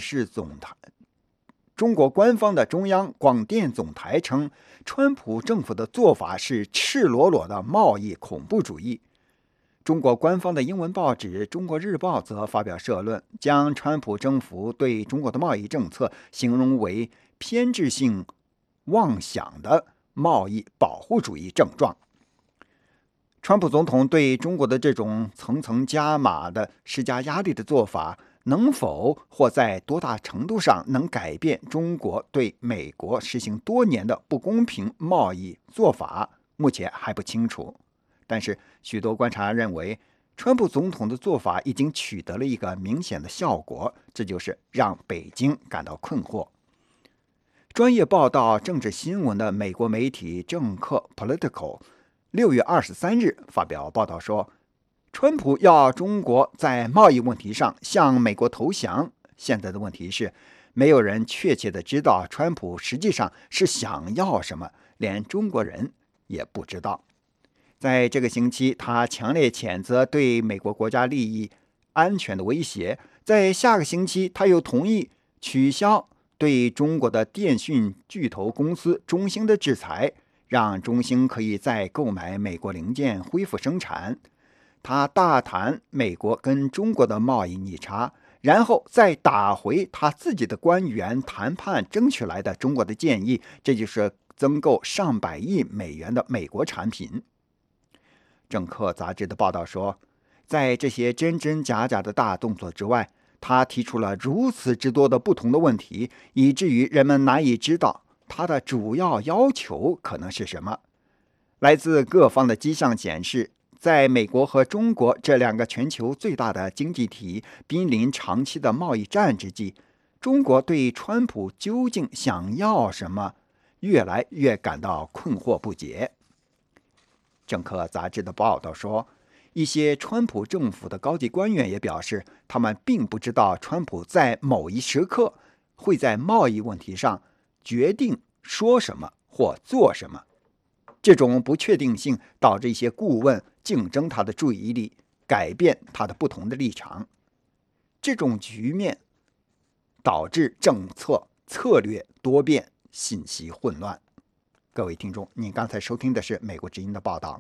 广电总台称，川普政府的做法是赤裸裸的贸易恐怖主义。中国官方的英文报纸《中国日报》则发表社论，将川普政府对中国的贸易政策形容为偏执性妄想的贸易保护主义症状。川普总统对中国的这种层层加码的施加压力的做法，能否或在多大程度上能改变中国对美国实行多年的不公平贸易做法，目前还不清楚。但是许多观察家认为，川普总统的做法已经取得了一个明显的效果，这就是让北京感到困惑。专业报道政治新闻的美国媒体政客 Political 6月23日发表报道说，川普要中国在贸易问题上向美国投降。现在的问题是，没有人确切的知道川普实际上是想要什么，连中国人也不知道。在这个星期，他强烈谴责对美国国家利益安全的威胁。在下个星期，他又同意取消对中国的电讯巨头公司中兴的制裁，让中兴可以再购买美国零件恢复生产。他大谈美国跟中国的贸易逆差，然后再打回他自己的官员谈判争取来的中国的建议，这就是增购上百亿美元的美国产品。政客杂志的报道说，在这些真真假假的大动作之外，他提出了如此之多的不同的问题，以至于人们难以知道他的主要要求可能是什么。来自各方的迹象显示，在美国和中国这两个全球最大的经济体濒临长期的贸易战之际，中国对川普究竟想要什么，越来越感到困惑不解。政客杂志的报道说，一些川普政府的高级官员也表示，他们并不知道川普在某一时刻会在贸易问题上决定说什么或做什么。这种不确定性导致一些顾问竞争他的注意力，改变他的不同的立场。这种局面导致政策策略多变，信息混乱。各位听众，您刚才收听的是美国之音的报道。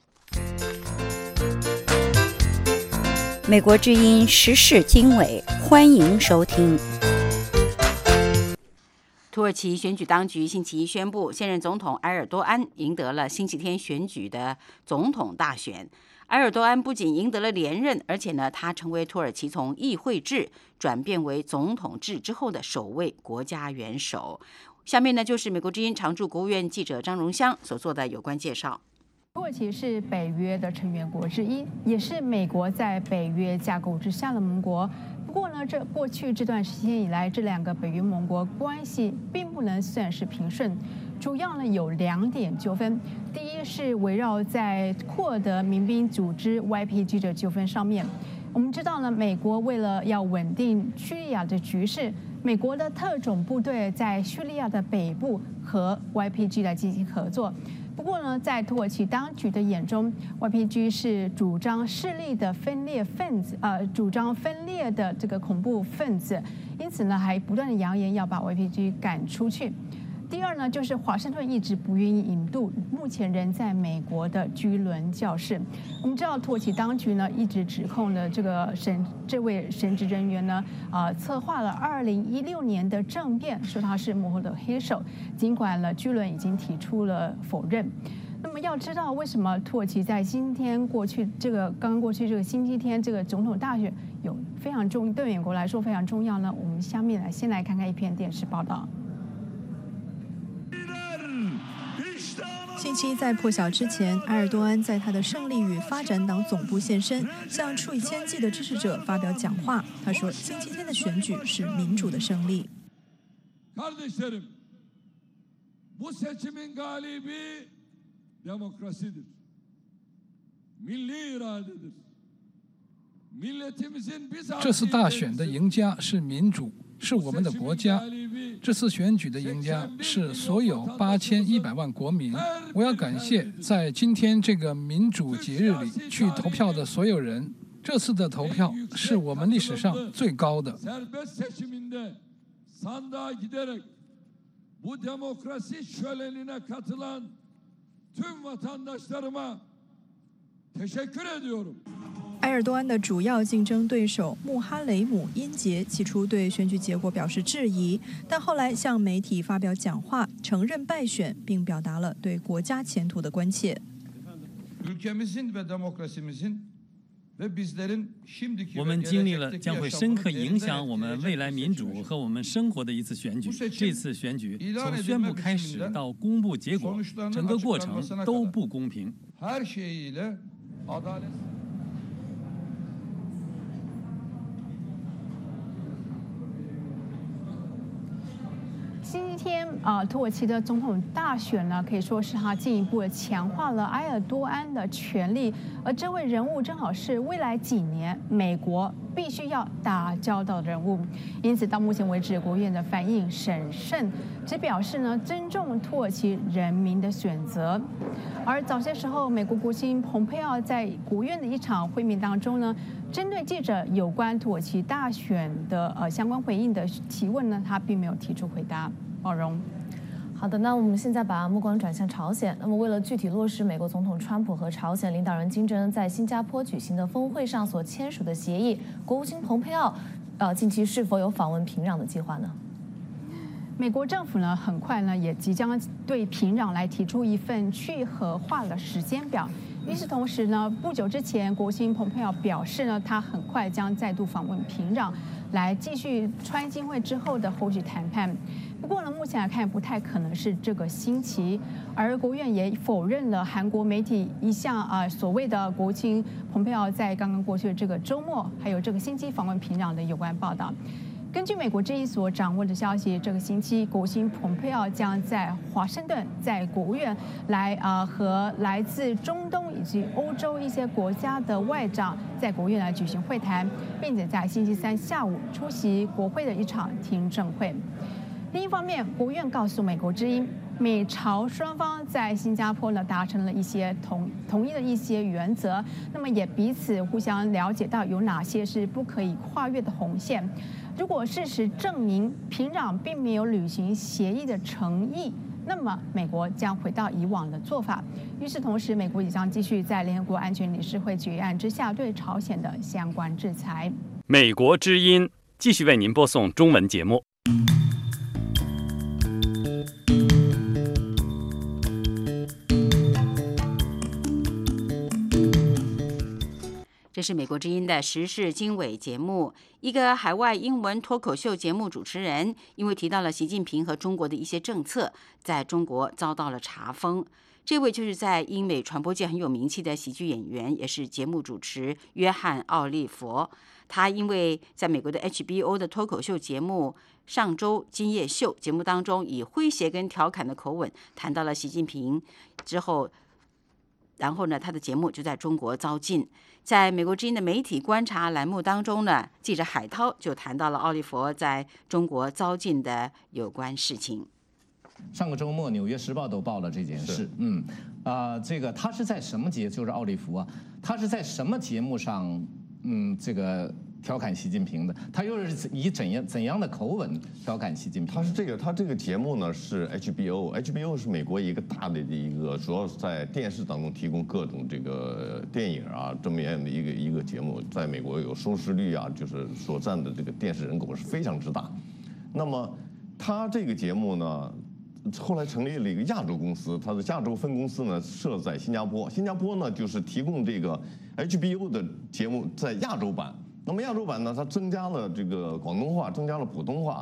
美国之音时事经纬，欢迎收听。 土耳其选举当局星期一宣布，现任总统埃尔多安赢得了星期天选举的总统大选。埃尔多安不仅赢得了连任，而且呢，他成为土耳其从议会制转变为总统制之后的首位国家元首。下面呢，就是美国之音常驻国务院记者张荣香所做的有关介绍。 土耳其是北约的成员国之一，也是美国在北约架构之下的盟国。不过呢，过去这段时间以来，这两个北约盟国关系并不能算是平顺，主要呢有2点纠纷。第一是围绕在库尔德民兵组织 YPG 的纠纷上面。我们知道呢，美国为了要稳定叙利亚的局势，美国的特种部队在叙利亚的北部和 YPG 来进行合作。不过呢，在土耳其当局的眼中 ，YPG 是主张势力的分裂分子，主张分裂的这个恐怖分子，因此呢，还不断的扬言要把 YPG 赶出去。第二呢，就是华盛顿一直不愿意引渡目前人在美国的居伦教士。我们知道土耳其当局呢一直指控的这位神职人员呢，策划了2016年的政变，说他是幕后的黑手。尽管呢居伦已经提出了否认。那么要知道为什么土耳其在刚刚过去这个星期天这个总统大选有非常对美国来说非常重要呢？我们下面先来看看一篇电视报道。 近期在破晓之前，埃尔多安在他的胜利与发展党总部现身，向数以千计的支持者发表讲话。他说，星期天的选举是民主的胜利。 Kardeşlerim, bu seçimin galibi demokrasidir. Milli iradedir. 这次大选的赢家是民主，是我们的国家。这次选举的赢家是所有8100万国民。我要感谢在今天这个民主节日里去投票的所有人。这次的投票是我们历史上最高的。 Bu demokrasi şölenine katılan tüm vatandaşlarıma teşekkür ediyorum. 埃尔多安的主要竞争对手穆哈雷姆因杰起初对选举结果表示质疑，但后来向媒体发表讲话，承认败选，并表达了对国家前途的关切。 Ülkemizin ve demokrasimizin 我们经历了将会深刻影响我们未来民主和我们生活的一次选举。这次选举从宣布开始到公布结果，整个过程都不公平。 星期天土耳其的总统大选呢，可以说是他进一步的强化了埃尔多安的权力，而这位人物正好是未来几年美国必须要打交道的人物。因此，到目前为止，国务院的反应审慎，只表示呢尊重土耳其人民的选择。而早些时候，美国国务卿蓬佩奥在国务院的一场会面当中呢，针对记者有关土耳其大选的相关回应的提问呢，他并没有提出回答。包容。 好的，那我们现在把目光转向朝鲜。那么，为了具体落实美国总统川普和朝鲜领导人金正恩在新加坡举行的峰会上所签署的协议，国务卿蓬佩奥，近期是否有访问平壤的计划呢？ 美国政府呢，很快呢也即将对平壤来提出一份去核化的时间表。与此同时呢，不久之前，国务卿蓬佩奥表示呢，他很快将再度访问平壤，来继续川金会之后的后续谈判。不过呢，目前来看不太可能是这个星期。而国务院也否认了韩国媒体一项所谓的国务卿蓬佩奥在刚刚过去的这个周末，还有这个星期访问平壤的有关报道。根据美国之音所掌握的消息，这个星期国务卿蓬佩奥将在华盛顿，在国务院来和来自中东以及欧洲一些国家的外长在国务院来举行会谈，并且在星期三下午出席国会的一场听证会。另一方面，国务院告诉美国之音，美朝双方在新加坡呢达成了一些同意的一些原则，那么也彼此互相了解到有哪些是不可以跨越的红线。如果事实证明平壤并没有履行协议的诚意，那么美国将回到以往的做法。与此同时，美国也将继续在联合国安全理事会决议案之下对朝鲜的相关制裁。 美国之音继续为您播送中文节目。 这是美国之音的时事经纬节目。一个海外英文脱口秀节目主持人，因为提到了习近平和中国的一些政策，在中国遭到了查封。这位就是在英美传播界很有名气的喜剧演员，也是节目主持约翰·奥利佛。他因为在美国的 HBO 的脱口秀节目上周今夜秀节目当中，以诙谐跟调侃的口吻谈到了习近平之后，然后呢，他的节目就在中国遭禁。在美国之音的媒体观察栏目当中呢，记者海涛就谈到了奥利佛在中国遭禁的有关事情。 上个周末，《纽约时报》都报了这件事。这个他是在什么节？就是奥利弗啊，他是在什么节目上？这个调侃习近平的，他又是以怎样的口吻调侃习近平？ 他这个节目呢是 HBO 是美国一个大的一个，主要是在电视当中提供各种这个电影啊这么样的一个节目，在美国有收视率啊，就是所占的这个电视人口是非常之大。那么他这个节目呢，后来成立了一个亚洲公司，它的亚洲分公司呢设在新加坡。新加坡呢就是提供这个 HBO 的节目在亚洲版。那么亚洲版呢，它增加了这个广东话，增加了普通话。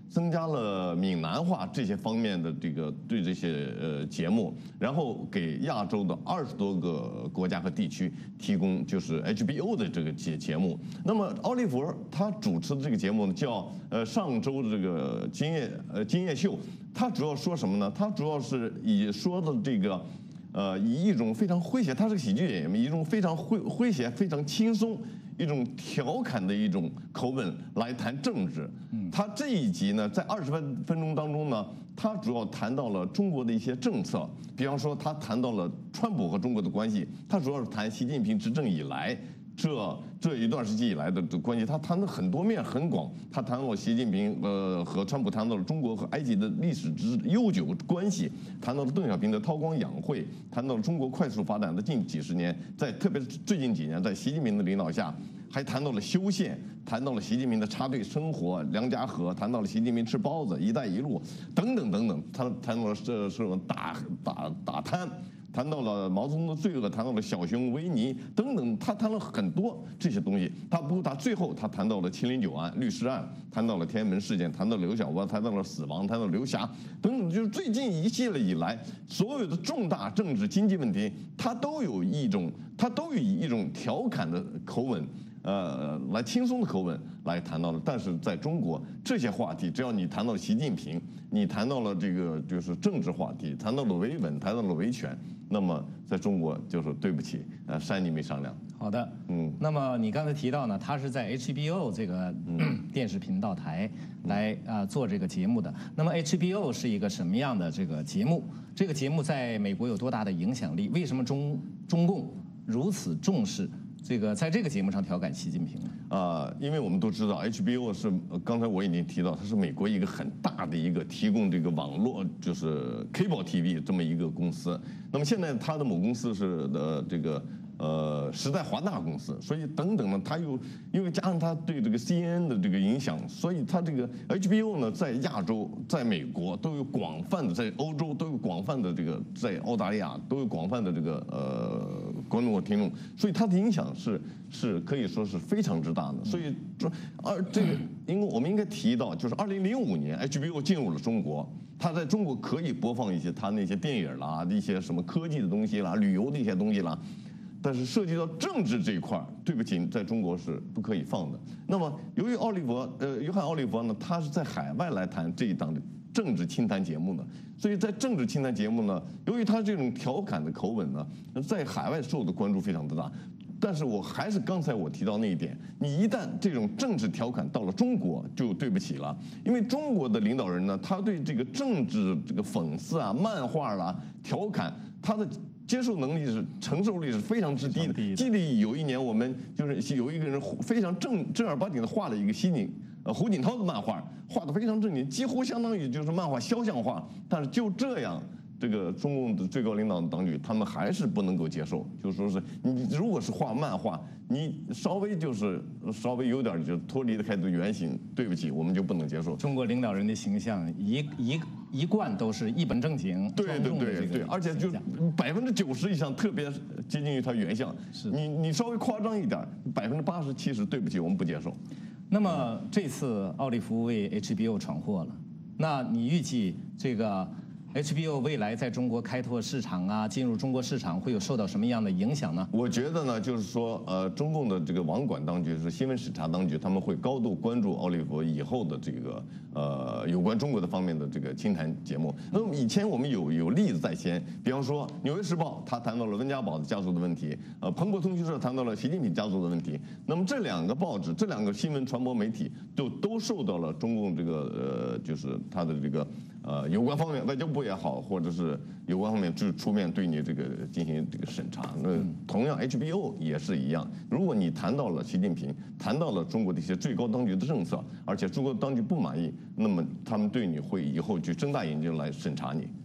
增加了闽南话这些方面的这些节目，然后给亚洲的20多个国家和地区提供就是 HBO 的这个节目。那么奥利弗他主持的这个节目呢，叫上周的这个今夜秀，他主要说什么呢？他主要是以说的这个以一种非常诙谐，他是个喜剧演员，以一种非常诙谐、非常轻松、一种调侃的一种口吻来谈政治。他这一集呢，在20分钟当中呢，他主要谈到了中国的一些政策，比方说他谈到了川普和中国的关系，他主要是谈习近平执政以来这一段时期以来的关系，他谈的很多面很广，他谈到了习近平和川普，谈到了中国和埃及的历史之悠久关系，谈到了邓小平的韬光养晦，谈到了中国快速发展的近几十年，特别是最近几年，在习近平的领导下，还谈到了修宪，谈到了习近平的插队生活、梁家河，谈到了习近平吃包子、一带一路等等等等，他谈到了这种打贪。谈到了毛泽东的罪恶，谈到了小熊维尼等等，他谈了很多这些东西。他最后他谈到了709案、律师案，谈到了天安门事件，谈到了刘晓波，谈到了死亡，谈到了刘霞等等，就是最近一系列以来所有的重大政治经济问题，他都以一种调侃的口吻。来轻松的口吻来谈到了，但是在中国这些话题，只要你谈到了习近平，你谈到了这个就是政治话题，谈到了维稳，谈到了维权，那么在中国就是对不起，山你没商量。 好的，那么你刚才提到呢，他是在 HBO 这个电视频道台来做这个节目的。那么 HBO 是一个什么样的这个节目？这个节目在美国有多大的影响力？为什么中共如此重视？在这个节目上调侃习近平因为我们都知道 HBO 是刚才我已经提到，它是美国一个很大的一个提供这个网络就是 Cable TV 这么一个公司。那么现在它的母公司是这个时代华纳公司，所以等等呢，它又因为加上它对这个 CNN 的这个影响，所以它这个 HBO 呢，在亚洲、在美国都有广泛的，在欧洲都有广泛的这个，在澳大利亚都有广泛的这个观众和听众，所以它的影响是可以说是非常之大的。所以因为我们应该提到，就是2005年 HBO 进入了中国。他在中国可以播放一些他那些电影啦、一些什么科技的东西啦、旅游的一些东西啦，但是涉及到政治这一块，对不起，在中国是不可以放的。那么，由于约翰·奥利弗呢，他是在海外来谈这一档的政治清谈节目呢，所以在政治清谈节目呢，由于他这种调侃的口吻呢，在海外受的关注非常的大。但是我还是刚才我提到那一点，你一旦这种政治调侃到了中国，就对不起了，因为中国的领导人呢，他对这个政治这个讽刺啊、漫画啦、调侃，他的接受能力承受力是非常之低的。记得有一年我们就是有一个人非常正儿八经的画了一个胡锦涛的漫画，画得非常正经，几乎相当于就是漫画肖像画，但是就这样。这个中共的最高领导当局，他们还是不能够接受，就说是你如果是画漫画，你稍微有点就脱离了开的原型，对不起，我们就不能接受。 中国领导人的形象一贯都是一本正经， 对，而且就90%以上特别接近于他原像。是你稍微夸张一点，80%、70%，对不起，我们不接受。 那么这次奥利弗为 HBO 闯祸了，那你预计这个HBO 未来在中国开拓市场啊，进入中国市场会有受到什么样的影响呢？ 我觉得呢，就是说，中共的这个网管当局是新闻审查当局，他们会高度关注奥利弗以后的这个有关中国的方面的这个清谈节目。那么以前我们有例子在先，比方说《纽约时报》他谈到了温家宝的家族的问题，彭博通讯社谈到了习近平家族的问题。那么这两个报纸、这两个新闻传播媒体都受到了中共这个就是他的这个。有关方面，外交部也好，或者是有关方面就出面对你这个进行这个审查。那同样 HBO 也是一样，如果你谈到了习近平，谈到了中国的一些最高当局的政策，而且中国当局不满意，那么他们对你会以后去睁大眼睛来审查你。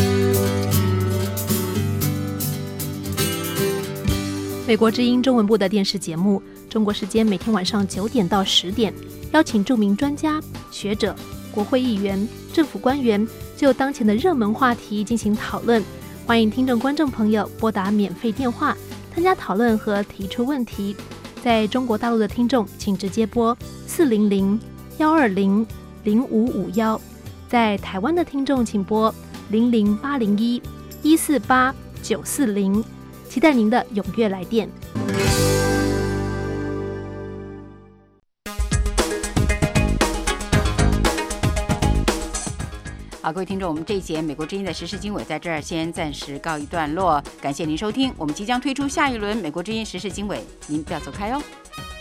美国之音中文部的电视节目，中国时间每天晚上9点到10点，邀请著名专家、学者、国会议员、政府官员就当前的热门话题进行讨论。欢迎听众观众朋友拨打免费电话参加讨论和提出问题。在中国大陆的听众，请直接拨400-120-6688 0551，在台湾的听众请拨00801-148-940，期待您的踊跃来电。 好，各位听众，我们这一节美国之音的时事经纬在这儿先暂时告一段落，感谢您收听。我们即将推出下一轮美国之音时事经纬，您不要走开哦。